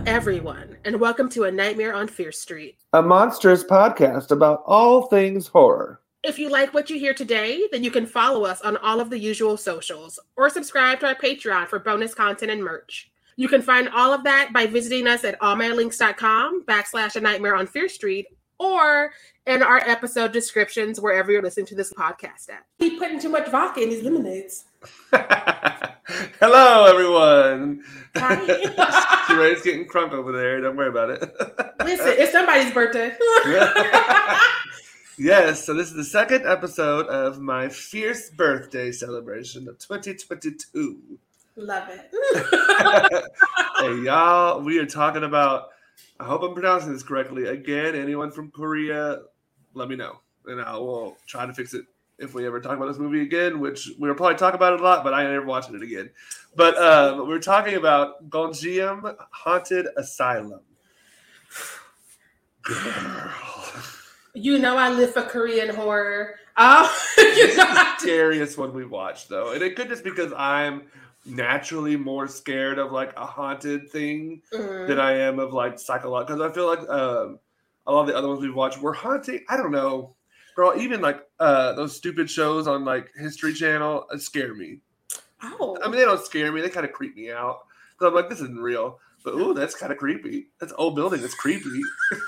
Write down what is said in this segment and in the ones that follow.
everyone, and welcome to A Nightmare on Fear Street, a monstrous podcast about all things horror. If you like what you hear today, then you can follow us on all of the usual socials or subscribe to our Patreon for bonus content and merch. You can find all of that by visiting us at allmylinks.com/A Nightmare on Fear Street or in our episode descriptions wherever you're listening to this podcast at. Keep putting too much vodka in these lemonades. Hello, everyone. Hi. Shiray's getting crunk over there. Don't worry about it. Listen, it's somebody's birthday. Yes, so this is the second episode of my fierce birthday celebration of 2022. Love it. Hey, y'all, we are talking about, I hope I'm pronouncing this correctly. Again, anyone from Korea, let me know. And I will try to fix it if we ever talk about this movie again, which we'll probably talk about it a lot, but I ain't ever watching it again. But we're talking about Gonjiam Haunted Asylum. Girl. You know I live for Korean horror. The scariest one we watched, though. And it could just because I'm naturally more scared of, like, a haunted thing than I am of, like, psychological. Because I feel like a lot of the other ones we've watched were haunting. I don't know. Girl, even like those stupid shows on like History Channel scare me. Oh. I mean, they don't scare me. They kind of creep me out. So I'm like, this isn't real. But ooh, that's kind of creepy. That's an old building. That's creepy.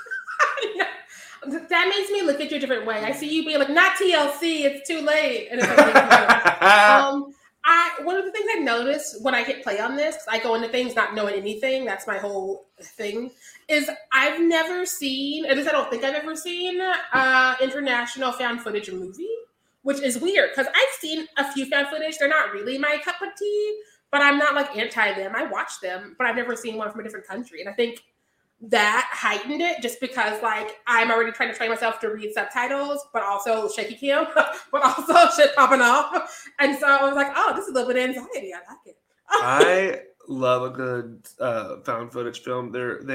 That makes me look at you a different way. I see you being like, not TLC. It's too late. And it's like, one of the things I notice when I hit play on this, because I go into things not knowing anything. That's my whole thing. Is I've never seen, at least I don't think I've ever seen, international found footage movie, which is weird because I've seen a few found footage. They're not really my cup of tea, but I'm not like anti them. I watch them, but I've never seen one from a different country. And I think that heightened it just because like I'm already trying to train myself to read subtitles, but also shaky cam, but also shit popping off. And so I was like, oh, this is a little bit of anxiety. I like it. I love a good found footage film. There's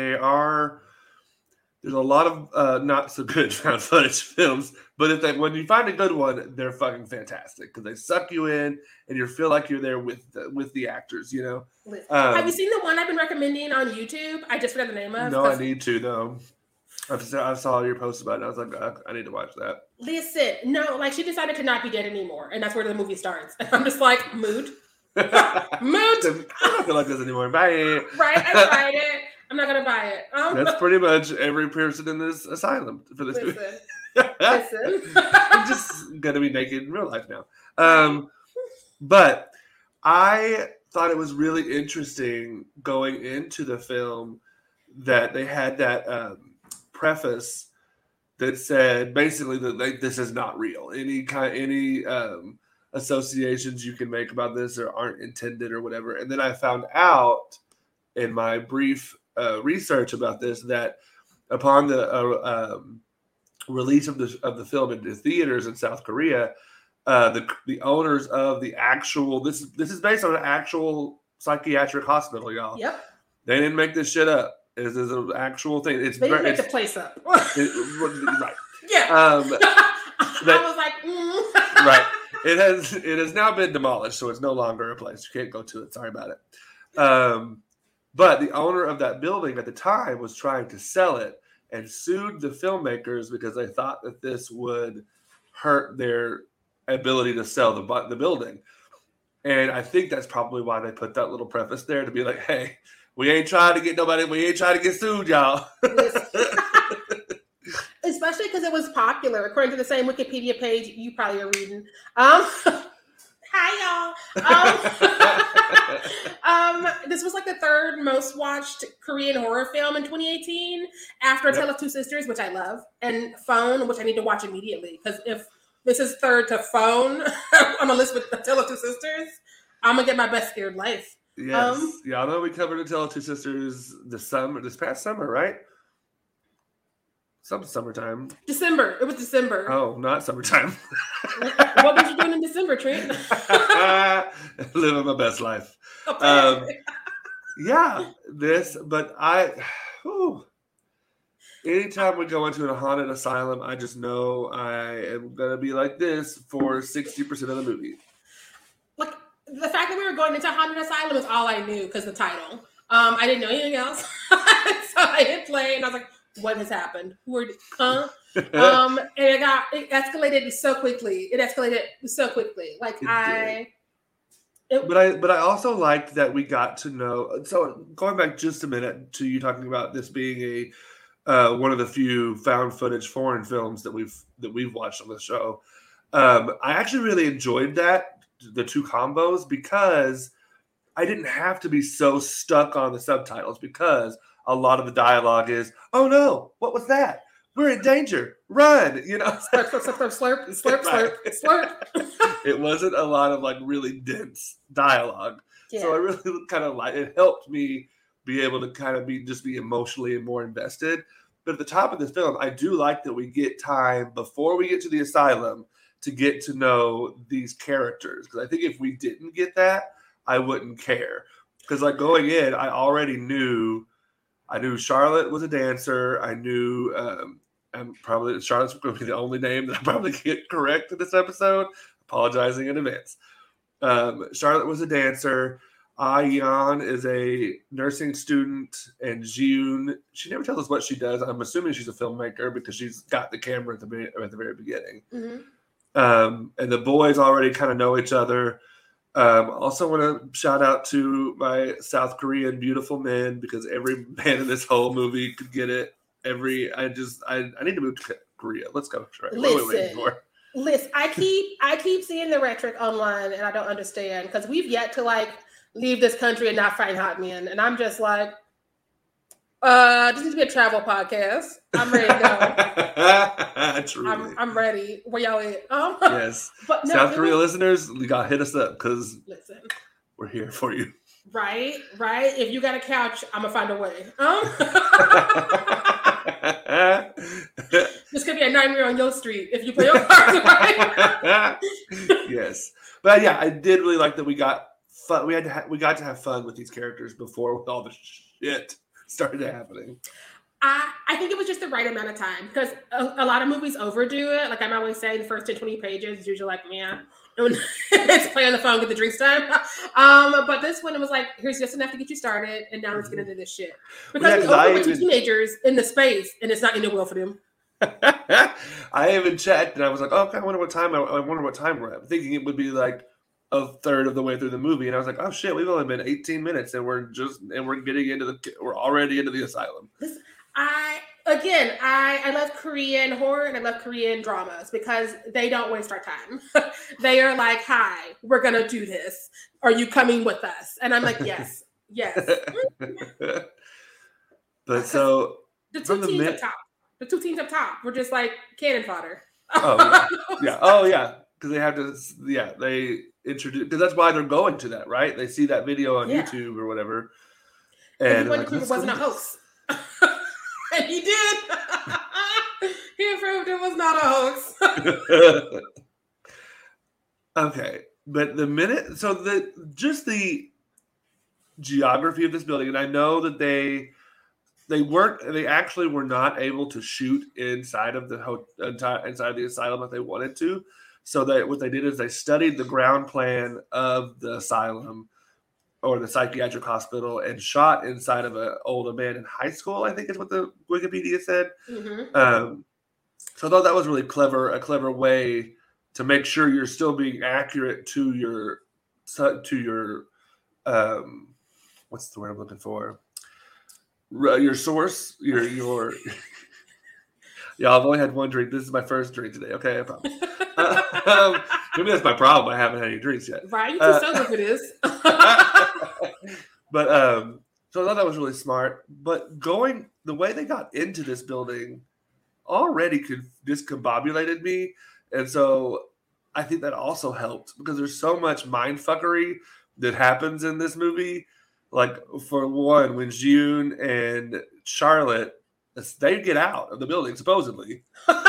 a lot of not so good found footage films, but when you find a good one, they're fucking fantastic because they suck you in and you feel like you're there with the actors, you know. Have you seen the one I've been recommending on YouTube? I just forgot the name of. No, I need to though. I saw your post about it. I was like, I need to watch that. Listen, no, like she decided to not be dead anymore, and that's where the movie starts. And I'm just like, mood. Mood. I don't feel like this anymore. Bye. Right, I tried it. I'm not gonna buy it. That's pretty much every person in this asylum for this movie. Listen. I'm just gonna be naked in real life now. But I thought it was really interesting going into the film that they had that preface that said basically that this is not real. Any associations you can make about this aren't intended or whatever. And then I found out in my brief research about this that upon the release of the film into theaters in South Korea, the owners of the actual this is based on an actual psychiatric hospital, y'all. Yep. They didn't make this shit up. This is an actual thing. They didn't make the place up. Right. Yeah. I was like, Right. It has now been demolished, so it's no longer a place. You can't go to it. Sorry about it. But the owner of that building at the time was trying to sell it and sued the filmmakers because they thought that this would hurt their ability to sell the building. And I think that's probably why they put that little preface there to be like, hey, we ain't trying to get sued, y'all. Especially because it was popular, according to the same Wikipedia page you probably are reading. Hi, y'all. This was like the third most watched Korean horror film in 2018 after Tale of Two Sisters, which I love, and Phone, which I need to watch immediately. Because if this is third to Phone on a list with Tale of Two Sisters, I'm going to get my best scared life. Yes. I know we covered A Tale of Two Sisters this past summer, right? Some summertime. December. It was December. Oh, not summertime. What was you doing in December, Trent? Living my best life. Anytime we go into a haunted asylum, I just know I am going to be like this for 60% of the movie. Like, the fact that we were going into a haunted asylum is all I knew because the title. I didn't know anything else. So I hit play, and I was like, "What has happened? And it escalated so quickly. Like But I also liked that we got to know. So going back just a minute to you talking about this being one of the few found footage foreign films that we've watched on the show. I actually really enjoyed the two combos, because I didn't have to be so stuck on the subtitles, because a lot of the dialogue is, "Oh no, what was that? We're in danger. Run!" slurp. It wasn't a lot of like really dense dialogue. Yeah. So I really kind of it helped me be able to kind of be emotionally more invested. But at the top of this film, I do like that we get time before we get to the asylum to get to know these characters. Because I think if we didn't get that, I wouldn't care. Because like going in, I already knew Charlotte was a dancer. I knew probably Charlotte's going to be the only name that I probably get correct in this episode. Apologizing in advance. Charlotte was a dancer. Yan is a nursing student, and June, she never tells us what she does. I'm assuming she's a filmmaker because she's got the camera at the very beginning. Mm-hmm. And the boys already kind of know each other. Also want to shout out to my South Korean beautiful men, because every man in this whole movie could get it. I need to move to Korea. Let's go. Right. What are we waiting for? Listen, I keep seeing the rhetoric online, and I don't understand, because we've yet to like leave this country and not find hot men, and I'm just like, this needs to be a travel podcast. I'm ready to go. I'm ready. Where y'all at? Yes. But no, South Korea listeners, you gotta hit us up, because we're here for you. Right. If you got a couch, I'm gonna find a way. This could be a nightmare on your street if you play your cards right. Yes, but yeah, I did really like that we got fun. We got to have fun with these characters before all the shit started happening. I think it was just the right amount of time, because a lot of movies overdo it. Like I'm always saying, the first 10-20 pages is usually like, man, it's play on the phone, get the drinks time. But this one, it was like, here's just enough to get you started, and now let's get into this shit. Because we opened with teenagers in the space, and it's not ending well for them. I even checked, and I was like, oh, okay, I wonder what time we're at. Thinking it would be like a third of the way through the movie, and I was like, oh shit, we've only been 18 minutes, and we're already into the asylum. I love Korean horror, and I love Korean dramas, because they don't waste our time. They are like, hi, we're going to do this. Are you coming with us? And I'm like, yes. But so the two teams up top were just like cannon fodder. Oh yeah. Because they have to, they introduce, because that's why they're going to that, right? They see that video on YouTube or whatever. And he wouldn't prove it wasn't a hoax. And he did. He proved it was not a hoax. Okay. But the geography of this building, and I know that they actually were not able to shoot inside of inside the asylum if they wanted to. So what they did is they studied the ground plan of the asylum or the psychiatric hospital and shot inside of an old abandoned high school, I think is what the Wikipedia said. Mm-hmm. So I thought that was really a clever way to make sure you're still being accurate to your what's the word I'm looking for? Your source, your Yeah, I've only had one drink. This is my first drink today. Okay, I promise. Maybe that's my problem. I haven't had any drinks yet. Right, you too sober for this. But so I thought that was really smart. But the way they got into this building already discombobulated me, and so I think that also helped because there's so much mindfuckery that happens in this movie. Like for one, when June and Charlotte, they get out of the building supposedly.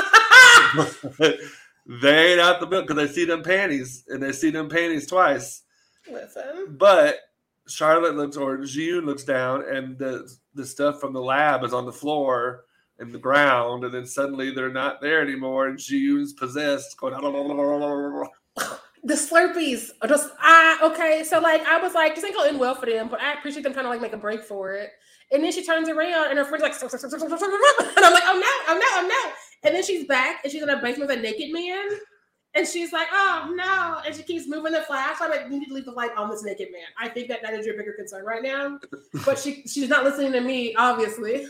They ain't out the building because they see them panties twice. Listen, but June looks down and the stuff from the lab is on the floor and the ground, and then suddenly they're not there anymore, and June's possessed, going. The Slurpees are just okay. So like I was like, this ain't gonna end well for them, but I appreciate them trying to like make a break for it. And then she turns around and her friend's like, and I'm like, oh no. And then she's back and she's in a basement with a naked man. And she's like, oh no. And she keeps moving the flash. I'm like, you need to leave the light on this naked man. I think that is your bigger concern right now. But she's not listening to me, obviously.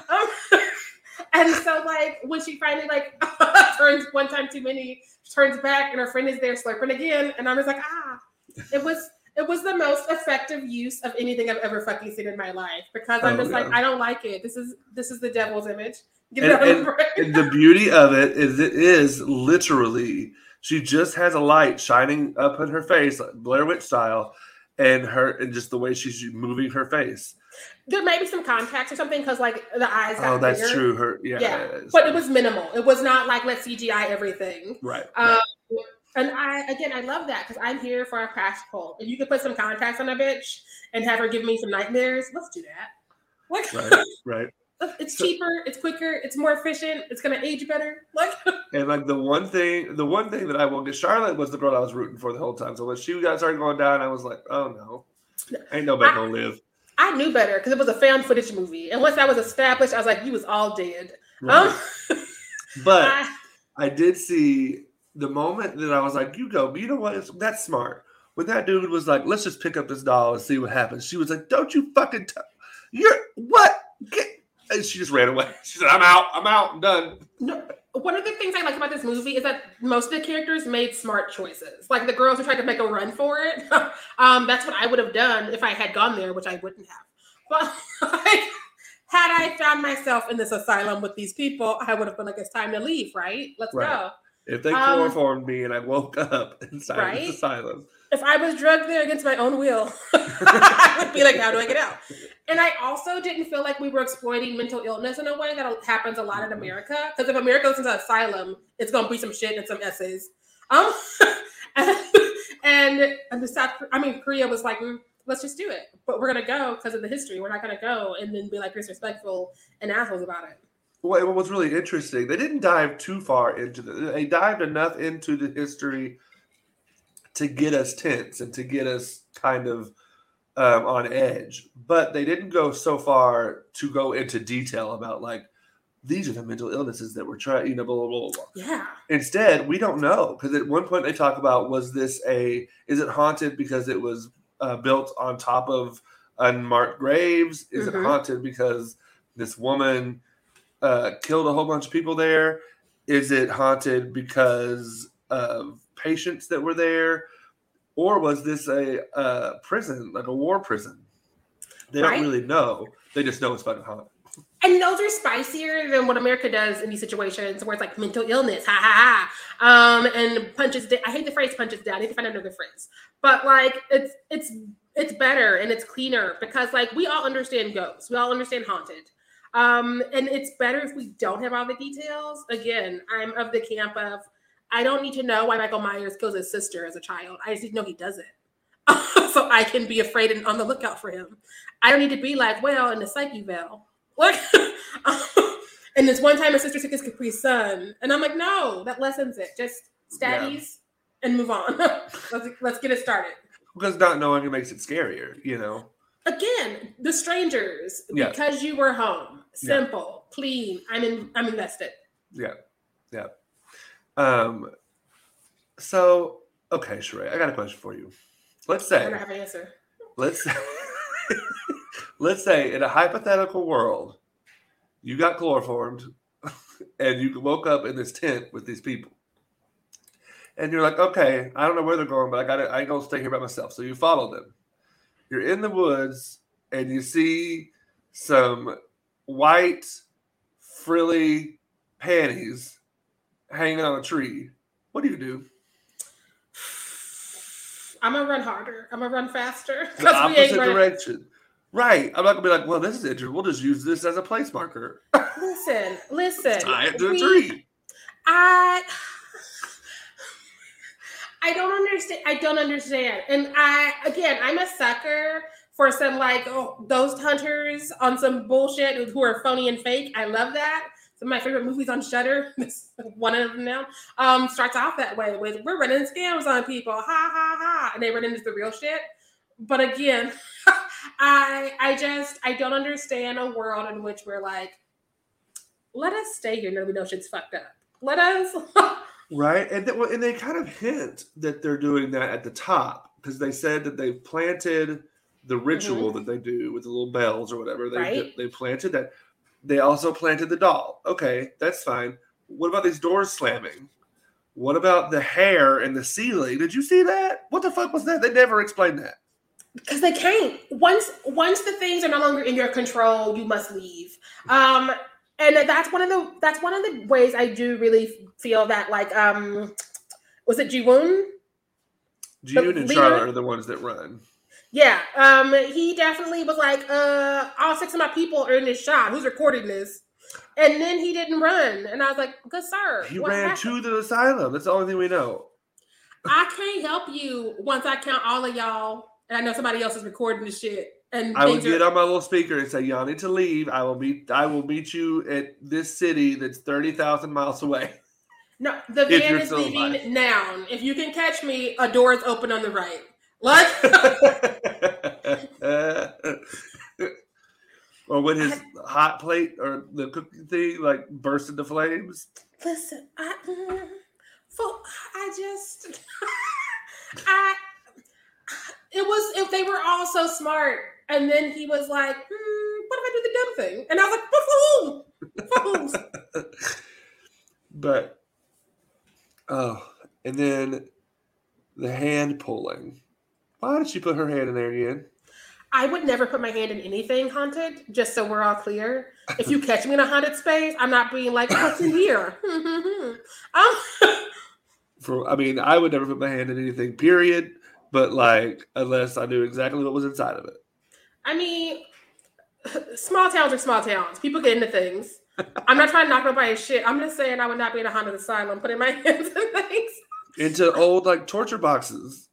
And so like when she finally like turns one time too many, she turns back and her friend is there slurping again. And I'm just like, it was the most effective use of anything I've ever fucking seen in my life because I'm just like, I don't like it. This is the devil's image. And the beauty of it is literally she just has a light shining up in her face, like Blair Witch style, and just the way she's moving her face. There may be some contacts or something because like the eyes. Oh, that's bigger. True. Yeah. But it was minimal. It was not like let's CGI everything. Right. And I love that because I'm here for a practical. If you could put some contacts on a bitch and have her give me some nightmares, let's do that. What? Right. It's cheaper, it's quicker, it's more efficient, it's gonna age better. And like the one thing that I will get, Charlotte was the girl I was rooting for the whole time. So when she got started going down, I was like, oh no, ain't nobody gonna live. I knew better because it was a found footage movie, and once that was established, I was like, you was all dead. Right. But I did see the moment that I was like, you know what? That's smart. When that dude was like, let's just pick up this doll and see what happens. She was like, don't you fucking you're what? And she just ran away. She said, I'm out, I'm done. No, one of the things I like about this movie is that most of the characters made smart choices. Like the girls who tried to make a run for it. That's what I would have done if I had gone there, which I wouldn't have. But had I found myself in this asylum with these people, I would have been like, it's time to leave, right? Let's go. If they chloroformed me and I woke up inside this asylum. If I was drugged there against my own will, I would be like, how do I get out? And I also didn't feel like we were exploiting mental illness in a way that happens a lot in America. Because if America listens to Asylum, it's going to be some shit and some essays. And Korea was like, let's just do it. But we're going to go because of the history. We're not going to go and then be like disrespectful and assholes about it. Well, what was really interesting, they didn't dive too far into they dived enough into the history to get us tense and to get us kind of on edge. But they didn't go so far to go into detail about like, these are the mental illnesses that we're trying, blah, blah, blah, blah. Yeah. Instead, we don't know. Because at one point they talk about, is it haunted because it was built on top of unmarked graves? Is it haunted because this woman killed a whole bunch of people there? Is it haunted because of patients that were there? Or was this a prison, like a war prison? They don't really know. They just know it's fucking haunted. And those are spicier than what America does in these situations where it's like mental illness, ha ha ha. And punches down. I hate the phrase punches down. I need to find another phrase. But like it's better and it's cleaner because like we all understand ghosts. We all understand haunted. And it's better if we don't have all the details. Again, I'm of the camp of I don't need to know why Michael Myers kills his sister as a child. I just need to know he does it. So I can be afraid and on the lookout for him. I don't need to be like, well, in the psyche veil. Like, and this one time his sister took his Capri Sun. And I'm like, no, that lessens it. Just stabbies and move on. Let's get it started. Because not knowing it makes it scarier, Again, the strangers, because you were home. Simple, clean. I'm invested. Yeah. So, okay, Sheree, I got a question for you. Let's say. I don't have an answer. Let's say in a hypothetical world, you got chloroformed and you woke up in this tent with these people. And you're like, okay, I don't know where they're going, but I ain't gonna stay here by myself. So you follow them. You're in the woods and you see some white frilly panties hanging on a tree. What do you do? I'm gonna run harder. I'm gonna run faster. The opposite direction. Right. I'm not gonna be like, well, this is interesting. We'll just use this as a place marker. Listen. Tie it to a tree. I don't understand. And I'm a sucker for some like those hunters on some bullshit who are phony and fake. I love that. Some of my favorite movies on Shudder, one of them now, starts off that way with we're running scams on people, ha ha ha, and they run into the real shit. But again, I don't understand a world in which we're like, let us stay here, nobody knows shit's fucked up. Let us. Right, and they kind of hint that they're doing that at the top because they said that they've planted the ritual that they do with the little bells or whatever. They planted that. They also planted the doll. Okay, that's fine. What about these doors slamming? What about the hair in the ceiling? Did you see that? What the fuck was that? They never explained that. Because they can't. Once the things are no longer in your control, you must leave. And that's one of the ways I do really feel that, like, was it Ji-woon? Ji-woon and Charlotte are the ones that run. Yeah, he definitely was like, all 6 of my people are in this shot. Who's recording this? And then he didn't run. And I was like, good sir. He ran to the asylum. That's the only thing we know. I can't help you once I count all of y'all. And I know somebody else is recording this shit. And I will get on my little speaker and say, y'all need to leave. I will meet you at this city that's 30,000 miles away. No, the van is leaving now. If you can catch me, a door is open on the right. Like, or when his hot plate or the cooking thing like burst into flames. Listen, it was if they were all so smart, and then he was like, "What if I do the dumb thing?" And I was like, "For whom?" But and then the hand pulling. Why did she put her hand in there again? I would never put my hand in anything haunted, just so we're all clear. If you catch me in a haunted space, I'm not being like, what's in here? I would never put my hand in anything, period. But, like, unless I knew exactly what was inside of it. I mean, small towns are small towns. People get into things. I'm not trying to knock nobody's shit. I'm just saying I would not be in a haunted asylum putting my hands in things. Into old, like, torture boxes.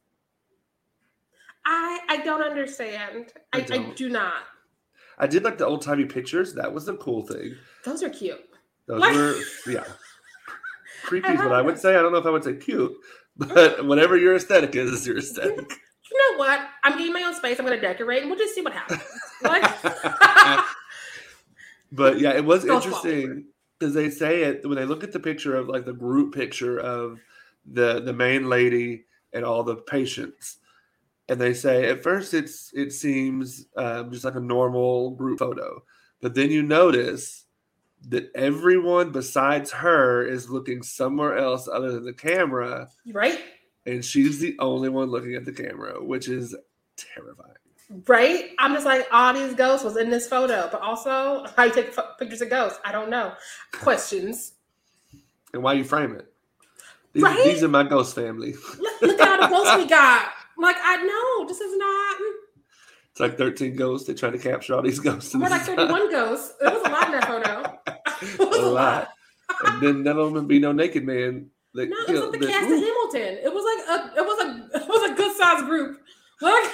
I don't understand. I do not. I did like the old timey pictures. That was the cool thing. Those are cute. Those were, yeah. Creepy is what I would say. I don't know if I would say cute, but whatever your aesthetic is your aesthetic. You know what? I'm getting my own space. I'm going to decorate, and we'll just see what happens. But yeah, it was interesting because they say it when they look at the picture of like the group picture of the main lady and all the patients. And they say at first it seems just like a normal group photo, but then you notice that everyone besides her is looking somewhere else other than the camera, right? And she's the only one looking at the camera, which is terrifying, right? I'm just like, all these ghosts was in this photo, but also how you take pictures of ghosts, I don't know. Questions. And why you frame it? These are my ghost family. Look at all the ghosts we got. Like, I know, this is not... It's like 13 ghosts. They try to capture all these ghosts. More like 31 ghosts. It was a lot in that photo. It was a lot. And then none of them would be no naked man. No, it was like the cast of Hamilton. It was a good sized group. Like...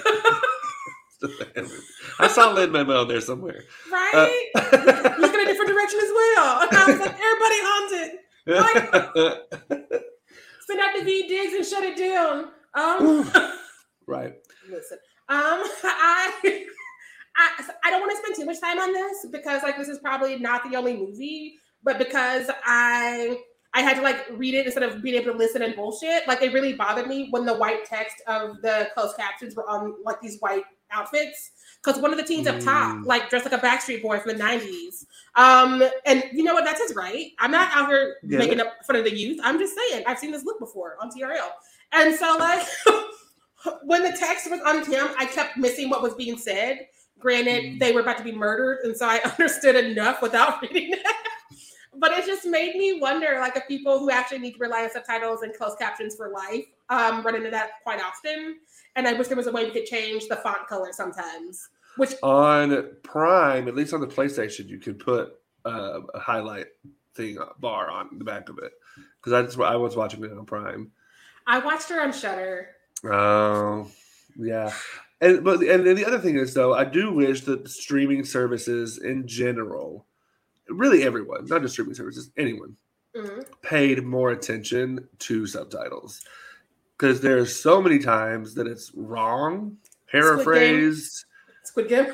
I saw Lin-Manuel there somewhere. Right? Looking a different direction as well. And I was like, everybody haunted. Like, send out the V-digs and shut it down. Right. Listen, I don't want to spend too much time on this because like this is probably not the only movie, but because I had to like read it instead of being able to listen and bullshit. Like it really bothered me when the white text of the closed captions were on like these white outfits. Because one of the teens up top, like dressed like a Backstreet Boy from the 90s. And you know what? That's his right. I'm not out here making up fun of the youth. I'm just saying, I've seen this look before on TRL. And so, like, when the text was on him, I kept missing what was being said. Granted, they were about to be murdered, and so I understood enough without reading it. But it just made me wonder, like, if people who actually need to rely on subtitles and closed captions for life run into that quite often. And I wish there was a way we could change the font color sometimes. Which on Prime, at least on the PlayStation, you could put a highlight thing bar on the back of it. Because I was watching it on Prime. I watched her on Shudder. Oh, yeah. And the other thing is, though, I do wish that streaming services in general really everyone, not just streaming services, anyone, Mm-hmm. paid more attention to subtitles. Because there's so many times that it's wrong, paraphrased. Squid Game.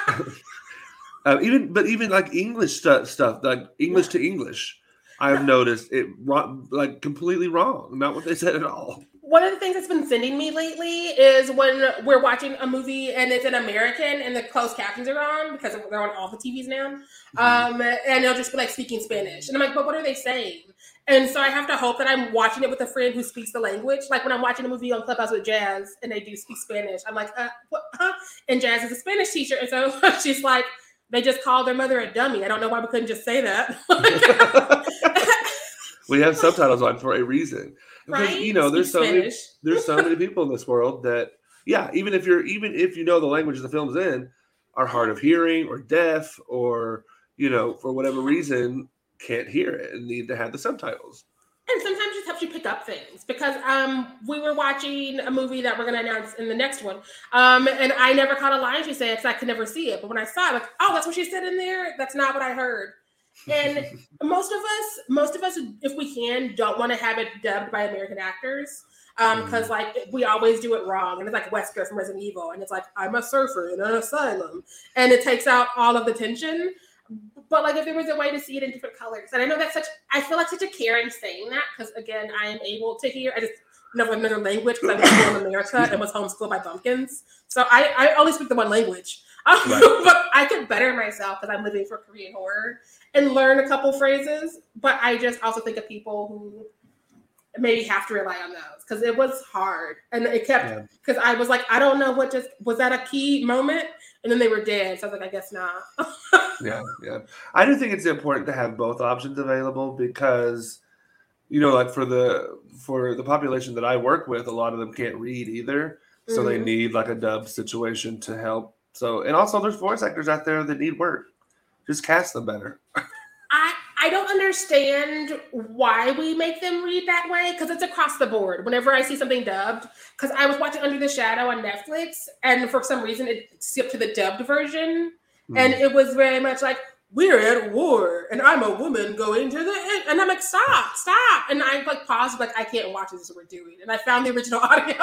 Even like English stuff, like English to English, I've noticed it like completely wrong, not what they said at all. One of the things that's been sending me lately is when we're watching a movie and it's an American and the closed captions are on because they're on all the TVs now. And they'll just be like speaking Spanish. And I'm like, but what are they saying? And so I have to hope that I'm watching it with a friend who speaks the language. Like when I'm watching a movie on Clubhouse with Jazz and they do speak Spanish, I'm like, what? Huh? And Jazz is a Spanish teacher. And so she's like, they just called their mother a dummy. I don't know why we couldn't just say that. We have subtitles on for a reason. Because, right? There's so many people in this world that, even if you know the language the film's in, are hard of hearing or deaf or, for whatever reason, can't hear it and need to have the subtitles. And sometimes it just helps you pick up things because we were watching a movie that we're going to announce in the next one. And I never caught a line she said because I could never see it. But when I saw it, like, oh, that's what she said in there. That's not what I heard. And most of us, if we can, don't want to have it dubbed by American actors because like we always do it wrong. And it's like Wesker from Resident Evil. And it's like, I'm a surfer in an asylum. And it takes out all of the tension. But like if there was a way to see it in different colors. And I know that's I feel like such a Karen saying that because again, I am able to hear. I just never another language because I was born in America and was homeschooled by bumpkins. So I only speak the one language. Right. But I could better myself because I'm living for Korean horror and learn a couple phrases. But I just also think of people who maybe have to rely on those because it was hard. And it kept, because I was like, I don't know was that a key moment? And then they were dead. So I was like, I guess not. Yeah. I do think it's important to have both options available because, like for the population that I work with, a lot of them can't read either. So they need like a dub situation to help. So, and also there's voice actors out there that need work. Just cast them better. I don't understand why we make them read that way because it's across the board. Whenever I see something dubbed, because I was watching Under the Shadow on Netflix, and for some reason it skipped to the dubbed version, and it was very much like, we're at war, and I'm a woman going to the and I'm like, stop, and I like paused, like I can't watch this. What we're doing, and I found the original audio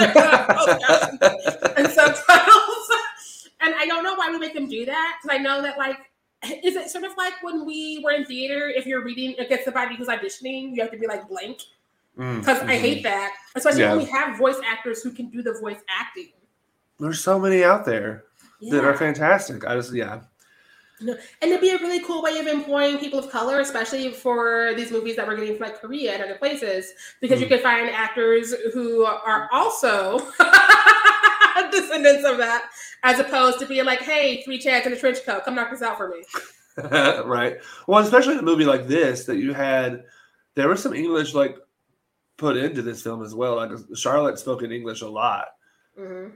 and subtitles, and I don't know why we make them do that because I know that like. Is it sort of like when we were in theater, if you're reading against somebody who's auditioning, you have to be like blank? Because I hate that. Especially when we have voice actors who can do the voice acting. There's so many out there that are fantastic. And it'd be a really cool way of employing people of color, especially for these movies that we're getting from like Korea and other places, because you can find actors who are also descendants of that, as opposed to being like, hey, 3 Chads in a trench coat, come knock this out for me. Right. Well, especially in a movie like this that you had, there was some English like put into this film as well. Like Charlotte spoke in English a lot. And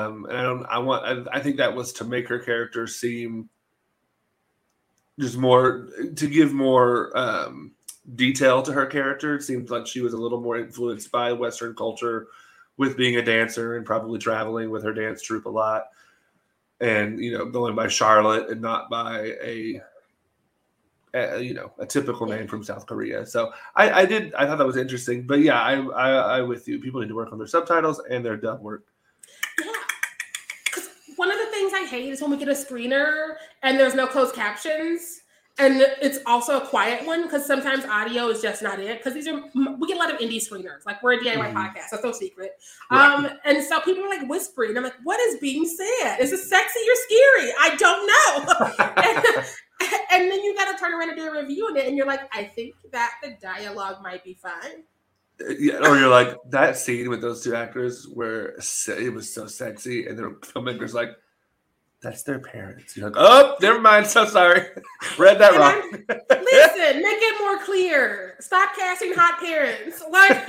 I think that was to make her character seem just more, to give more detail to her character. It seemed like she was a little more influenced by Western culture with being a dancer and probably traveling with her dance troupe a lot. And, going by Charlotte and not by a typical name from South Korea. So I thought that was interesting. But yeah, I with you. People need to work on their subtitles and their dub work. Yeah. Because one of the things I hate is when we get a screener and there's no closed captions. And it's also a quiet one because sometimes audio is just not it. Because we get a lot of indie screeners. Like we're a DIY podcast, that's no secret. Right. And so people are like whispering. I'm like, what is being said? Is it sexy or scary? I don't know. and then you got to turn around and do a review on it, and you're like, I think that the dialogue might be fine. Yeah, or you're like that scene with those two actors where it was so sexy, and the filmmaker's like, that's their parents. You're like, oh, never mind. So sorry. Read that wrong. Listen, make it more clear. Stop casting hot parents. Like,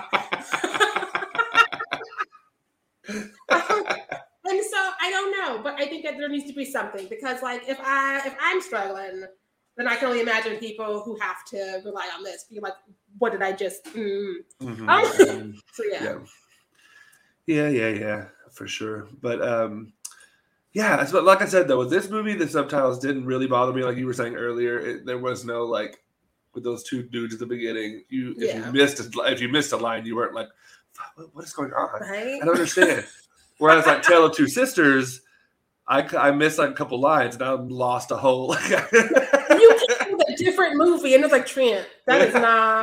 and so I don't know, but I think that there needs to be something because, like, if I'm struggling, then I can only imagine people who have to rely on this. Be like, what did I just? So yeah, for sure. But Yeah, so like I said though, with this movie, the subtitles didn't really bother me. Like you were saying earlier, there was no like with those two dudes at the beginning. If you missed a line, you weren't like, what is going on? Right? I don't understand. Whereas like Tale of Two Sisters, I missed like a couple lines and I lost a whole. You came with a different movie, and it's like Trent. That is not.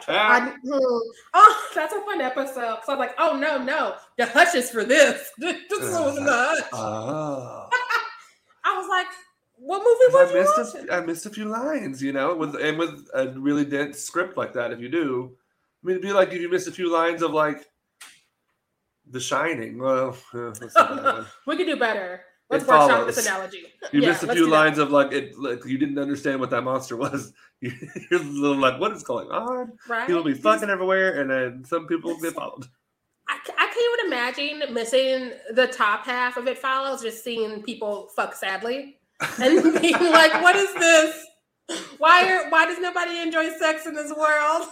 Oh, that's a fun episode. Because I was like, oh no, the hush is for this. This was in the hush. Oh. I was like, what movie was you watching? I missed a few lines, with a really dense script like that. If you do, I mean, it'd be like if you missed a few lines of like The Shining. Well, we could do better. Let's workshop this analogy. You missed a few lines of like you didn't understand what that monster was. You're a little like, what is going on? Right. People be fucking everywhere, and then some people get followed. I can't even imagine missing the top half of It Follows, just seeing people fuck sadly and being like, what is this? Why does nobody enjoy sex in this world?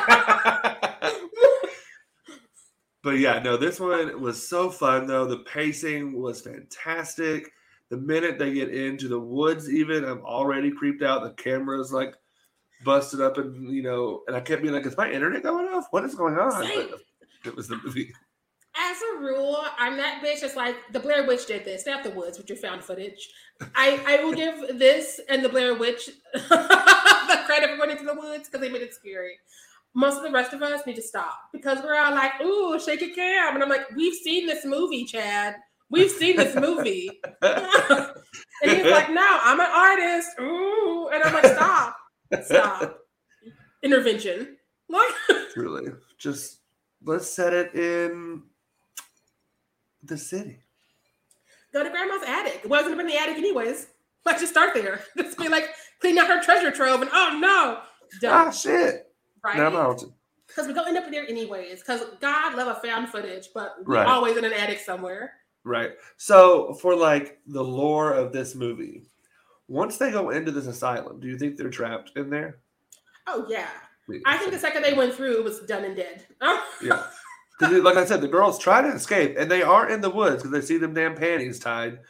But yeah, no, this one was so fun though. The pacing was fantastic. The minute they get into the woods, even I'm already creeped out. The camera's like busted up, and and I kept being like, "Is my internet going off? What is going on?" But it was the movie. As a rule, I'm that bitch. It's like the Blair Witch did this. Stay out the woods with your found footage. I will give this and the Blair Witch the credit for going into the woods because they made it scary. Most of the rest of us need to stop because we're all like, ooh, shake a cam. And I'm like, we've seen this movie, Chad. We've seen this movie. And he's like, no, I'm an artist. Ooh. And I'm like, stop. Intervention. Truly. Just let's set it in the city. Go to grandma's attic. It wasn't in the attic anyways. Let's just start there. Just be like, clean out her treasure trove and oh no. Done. Ah, shit. Right? Because we don't end up there anyways. Because God love a found footage, but we're always in an attic somewhere. Right. So for like the lore of this movie, once they go into this asylum, do you think they're trapped in there? Oh yeah. I think the second they went through, it was done and dead. Yeah. Because like I said, the girls try to escape, and they are in the woods because they see them damn panties tied.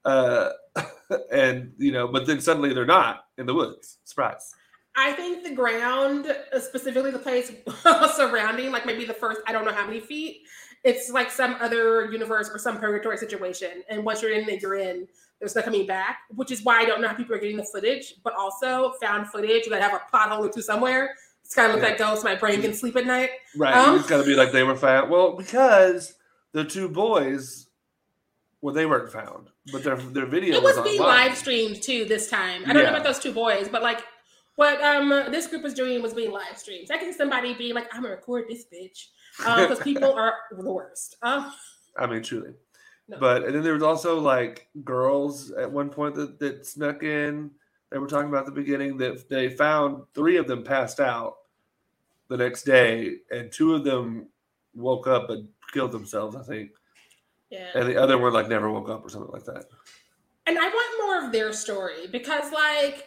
And but then suddenly they're not in the woods. Surprise. I think the ground, specifically the place surrounding, like maybe the first, I don't know how many feet, it's like some other universe or some purgatory situation. And once you're in, you're in. There's no coming back, which is why I don't know how people are getting the footage, but also found footage that have a plot hole or two somewhere. It's kind of look like ghosts. My brain can sleep at night. Right. It's got to be like they were found. Well, because the two boys, they weren't found, but their video it was being live streamed too this time. I don't know about those two boys, but like what this group was doing was being live streamed. So I can see somebody being like, I'm gonna record this bitch because people are the worst. I mean, truly. No. But and then there was also like girls at one point that snuck in. They were talking about at the beginning that they found 3 of them passed out the next day, and 2 of them woke up and killed themselves, I think. Yeah. And the other one like never woke up or something like that. And I want more of their story because like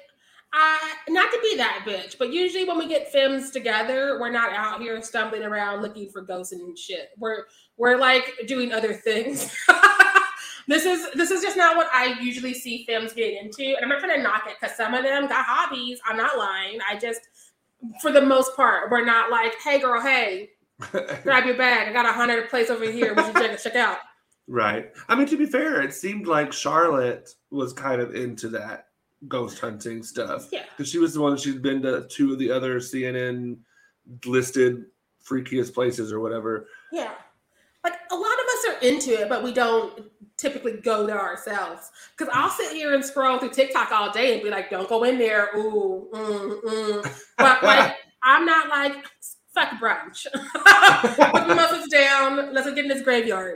not to be that bitch, but usually when we get films together, we're not out here stumbling around looking for ghosts and shit. We're like doing other things. This is just not what I usually see films get into. And I'm not trying to knock it because some of them got hobbies. I'm not lying. I just, for the most part, we're not like, hey girl, hey, grab your bag. I got 100 place over here. We should check out. Right. I mean, to be fair, it seemed like Charlotte was kind of into that ghost hunting stuff. Yeah. Because she was the one she'd been to 2 of the other CNN listed freakiest places or whatever. Yeah. Like a lot of us are into it, but we don't typically go there ourselves. Because I'll sit here and scroll through TikTok all day and be like, don't go in there. Ooh, But like, I'm not like, fuck brunch. Put the muffins down. Let's get in this graveyard.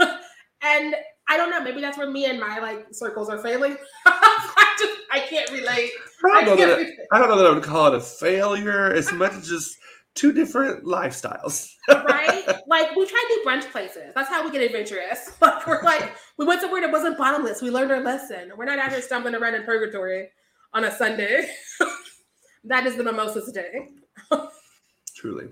And I don't know. Maybe that's where me and my like circles are failing. I can't relate. I don't know that I would call it a failure as much as just 2 different lifestyles. Right? Like, we try new brunch places. That's how we get adventurous. Like, we went somewhere that wasn't bottomless. We learned our lesson. We're not out here stumbling around in purgatory on a Sunday. That is the mimosas day. Truly.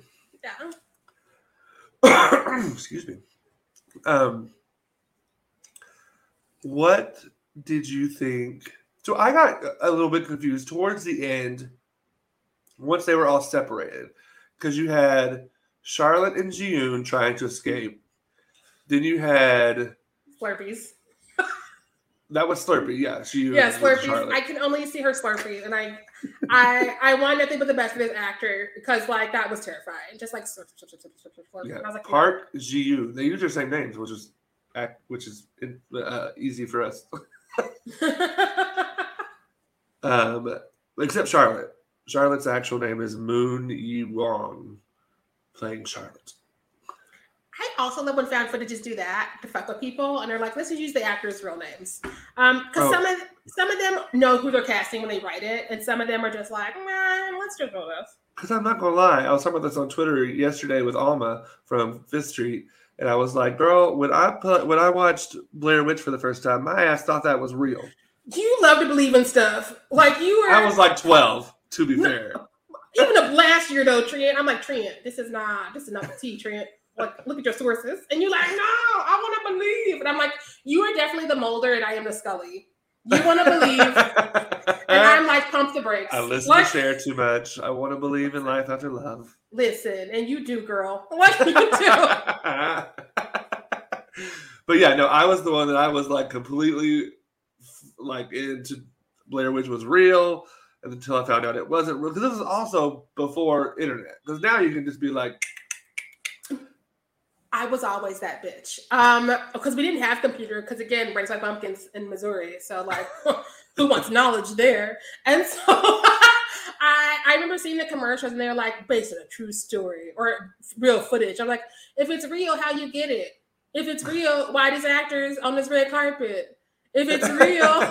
Yeah. Excuse me. What did you think? So I got a little bit confused towards the end once they were all separated because you had Charlotte and Jiyun trying to escape. Then you had Slurpees. That was Slurpee, yeah. Yeah, Slurpees. I can only see her Slurpee, and I want nothing but the best for this actor because like that was terrifying. Just like slurp. Yeah. I was like, Park Ji-yoon. They use their same names, which is easy for us. Except Charlotte. Charlotte's actual name is Moon Yi-won, playing Charlotte. I also love when found footages do that to fuck with people, and they're like, let's just use the actors' real names, because some of them know who they're casting when they write it, and some of them are just like, man, let's just go this. Because I'm not gonna lie, I was talking about this on Twitter yesterday with Alma from Fifth Street, and I was like, girl, when I watched Blair Witch for the first time, my ass thought that was real. You love to believe in stuff, like you were. I was like 12, to be fair. Even of last year though, Trent, I'm like, Trent, this is not the tea, Trent. Like, look at your sources. And you're like, no, I want to believe. And I'm like, you are definitely the Mulder and I am the Scully. You want to believe. And I'm like, pump the brakes. I listen to Cher too much. I want to believe in life after love. Listen, and you do, girl. What you do? But yeah, no, I was the one that I was like completely like into Blair Witch was real until I found out it wasn't real. Because this was also before internet. Because now you can just be like, I was always that bitch. Because we didn't have computer. Because again, Brains Like Pumpkins in Missouri. So like, who wants knowledge there? And so I remember seeing the commercials and they're like, based on a true story or real footage. I'm like, if it's real, how you get it? If it's real, why these actors on this red carpet? If it's real.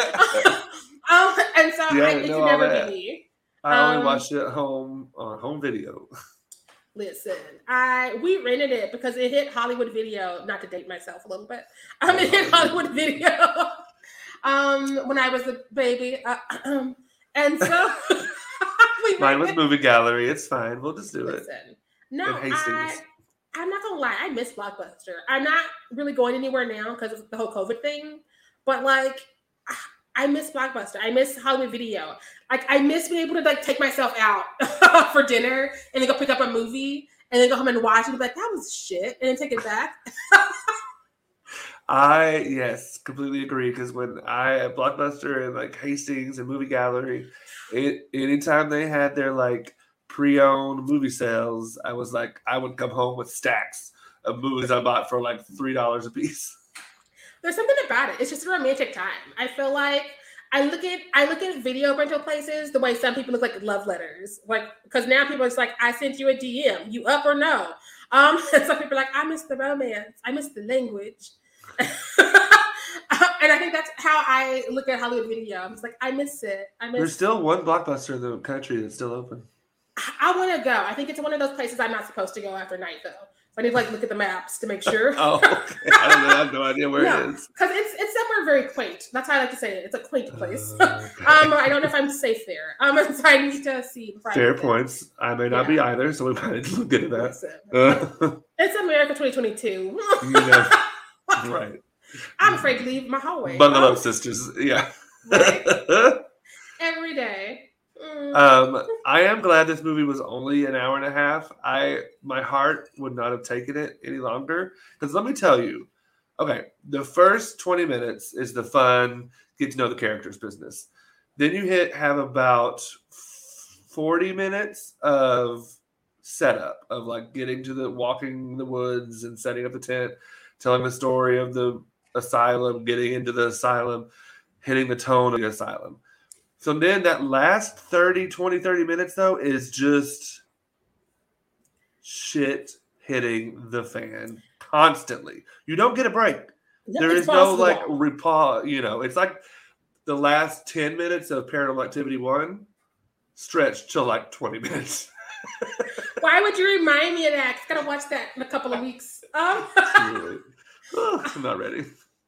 And so it can never be me. I only watched it at home on home video. Listen, we rented it because it hit Hollywood Video. Not to date myself a little bit. It hit Hollywood Video when I was a baby, and so mine was Movie Gallery. It's fine. We'll just do it. No, I'm not gonna lie. I miss Blockbuster. I'm not really going anywhere now because of the whole COVID thing. But like, I miss Blockbuster. I miss Hollywood Video. Like, I miss being able to like take myself out for dinner and then go pick up a movie and then go home and watch it and be like, that was shit, and then take it back. Yes, completely agree. Because when I at Blockbuster and like Hastings and Movie Gallery, anytime they had their like pre-owned movie sales, I would come home with stacks of movies I bought for like $3 a piece. There's something about it. It's just a romantic time. I feel like I look at video rental places the way some people look like love letters. Like, because now people are just like, I sent you a DM. You up or no? And some people are like, I miss the romance. I miss the language. And I think that's how I look at Hollywood Video. I'm just like, I miss it. There's still one Blockbuster in the country that's still open. I want to go. I think it's one of those places I'm not supposed to go after night though. I need to like look at the maps to make sure. Oh, okay. I have no idea where it is. Because it's somewhere very quaint. That's how I like to say it. It's a quaint place. Okay. I don't know if I'm safe there. So I need to see. Fair points. I may not be either, so we might look into that. It's America 2022. Right. I'm afraid to leave my hallway. Bungalow sisters. Yeah. Right? Every day. I am glad this movie was only an hour and a half. My heart would not have taken it any longer. Because let me tell you, okay, the first 20 minutes is the fun, get to know the characters business. Then you have about 40 minutes of setup of like getting to walking the woods and setting up the tent, telling the story of the asylum, getting into the asylum, hitting the tone of the asylum. So then that last 30 minutes, though, is just shit hitting the fan constantly. You don't get a break. There is no, like, it's like the last 10 minutes of Paranormal Activity 1 stretched to, like, 20 minutes. Why would you remind me of that? I gotta watch that in a couple of weeks. I'm not ready.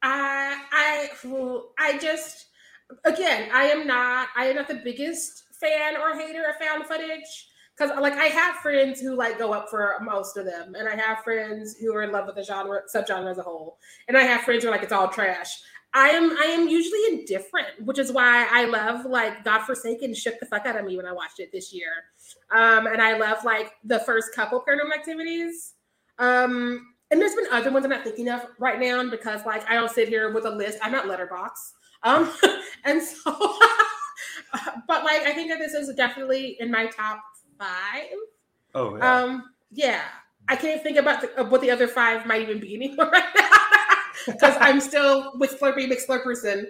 Again, I am not the biggest fan or hater of found footage because, like, I have friends who like go up for most of them, and I have friends who are in love with the subgenre as a whole, and I have friends who are like it's all trash. I am usually indifferent, which is why I love like Godforsaken shook the fuck out of me when I watched it this year. And I love like the first couple Paranormal Activities. And there's been other ones I'm not thinking of right now because like I don't sit here with a list. I'm not Letterboxd. And so but like I think that this is definitely in my top 5. Oh yeah. Yeah. I can't think about what the other 5 might even be anymore right now. Because I'm still with Slurpee McSlurperson.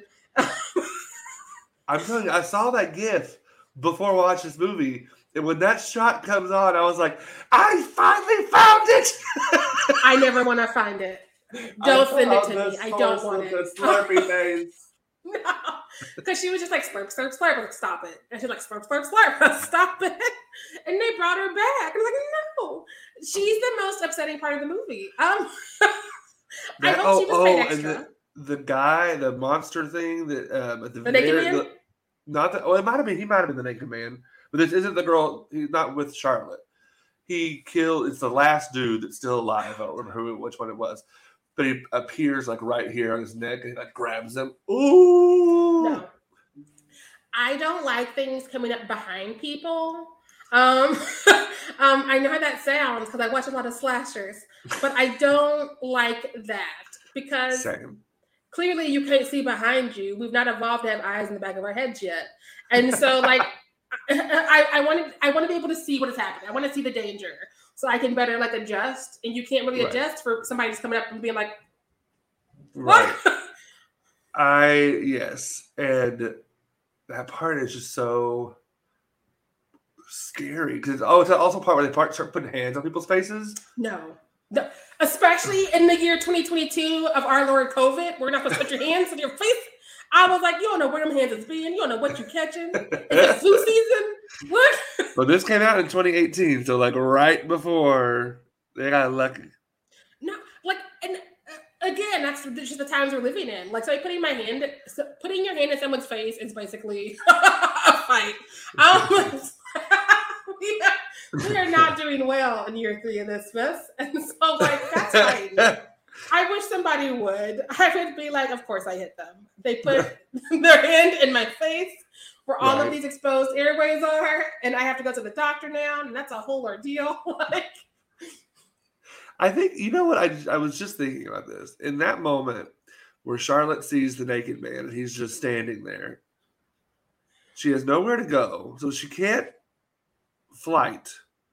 I'm telling you, I saw that GIF before watching this movie, and when that shot comes on, I was like, I finally found it! I never want to find it. Don't send it to me. I don't want it. The Slurpee face. No. Because she was just like, slurp, slurp, slurp. I'm like, stop it. And she's like, slurp, slurp, slurp. Stop it. And they brought her back. I was like, no. She's the most upsetting part of the movie. I hope she was paid extra. And the guy, the monster thing that at the Naked Man? It might have been. He might have been the Naked Man, but this isn't the girl. He's not with Charlotte. He killed. It's the last dude that's still alive. I don't remember which one it was, but he appears like right here on his neck and he like grabs him. Ooh. No, I don't like things coming up behind people. I know how that sounds because I watch a lot of slashers, but I don't like that because clearly you can't see behind you. We've not evolved to have eyes in the back of our heads yet, and so like I want to be able to see what is happening. I want to see the danger so I can better like adjust. And you can't really adjust for somebody just coming up and being like, "What?" Right. Yes, and that part is just so scary because it's also part where they start putting hands on people's faces. No, especially in the year 2022 of our Lord COVID, we're not supposed to put your hands on your face. I was like, you don't know where them hands is being. You don't know what you're catching. Is it flu season? What? Well, this came out in 2018, so like right before they got lucky. No, like, and again, that's just the times we're living in. Like, so putting your hand in someone's face is basically a fight. We are not doing well in year 3 of this mess. And so, like, that's fine. I wish somebody would. I would be like, of course I hit them. They put their hand in my face where all of these exposed airways are, and I have to go to the doctor now, and that's a whole ordeal. Like, I think, you know what, I was just thinking about this. In that moment where Charlotte sees the Naked Man and he's just standing there, she has nowhere to go, so she can't flight.